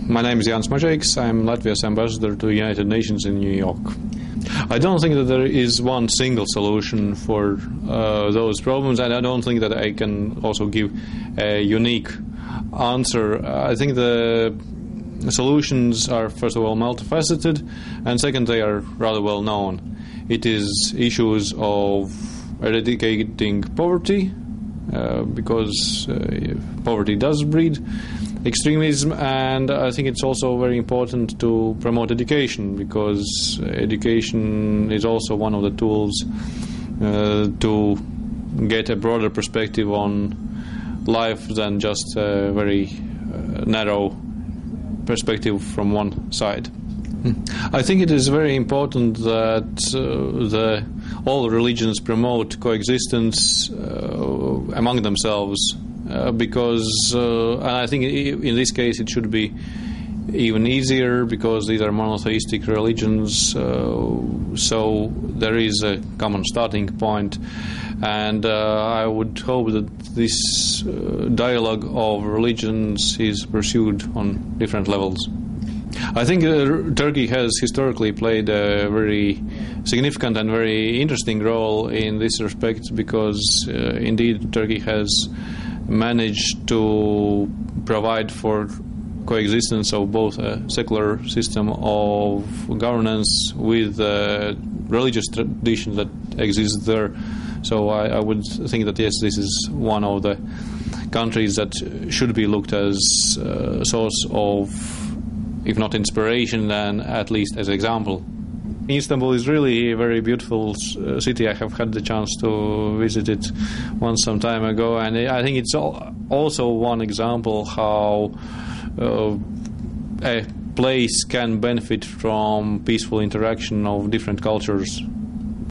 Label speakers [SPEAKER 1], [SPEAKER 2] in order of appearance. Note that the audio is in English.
[SPEAKER 1] My name is Jānis Mažeiks. I'm Latvia's ambassador to the United Nations in New York. I don't think that there is one single solution for those problems, and I don't think that I can also give a unique answer. I think the solutions are, first of all, multifaceted, and second, they are rather well known. It is issues of eradicating poverty, because poverty does breed extremism, and I think it's also very important to promote education, because education is also one of the tools to get a broader perspective on life than just a very narrow perspective from one side. I think it is very important that all religions promote coexistence among themselves, because and I think in this case it should be even easier, because these are monotheistic religions, so there is a common starting point, and I would hope that this dialogue of religions is pursued on different levels. I think Turkey has historically played a very significant and very interesting role in this respect, because indeed Turkey has managed to provide for coexistence of both a secular system of governance with religious traditions that exist there. So I would think that yes, this is one of the countries that should be looked as a source of, if not inspiration, then at least as example. Istanbul is really a very beautiful city. I have had the chance to visit it once some time ago, and I think it's also one example how a place can benefit from peaceful interaction of different cultures.